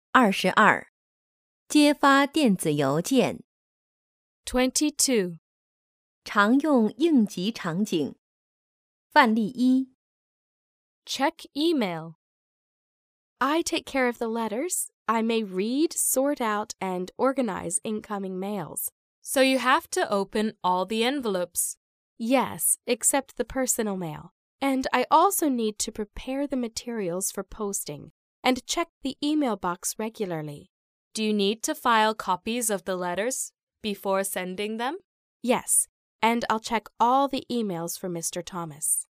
22. 揭发电子邮件 22. 常用应急场景范例一 Check email. I take care of the letters. I may read, sort out, and organize incoming mails. So you have to open all the envelopes. Yes, except the personal mail. And I also need to prepare the materials for posting and check the email box regularly. Do you need to file copies of the letters before sending them? Yes, and I'll check all the emails for Mr. Thomas.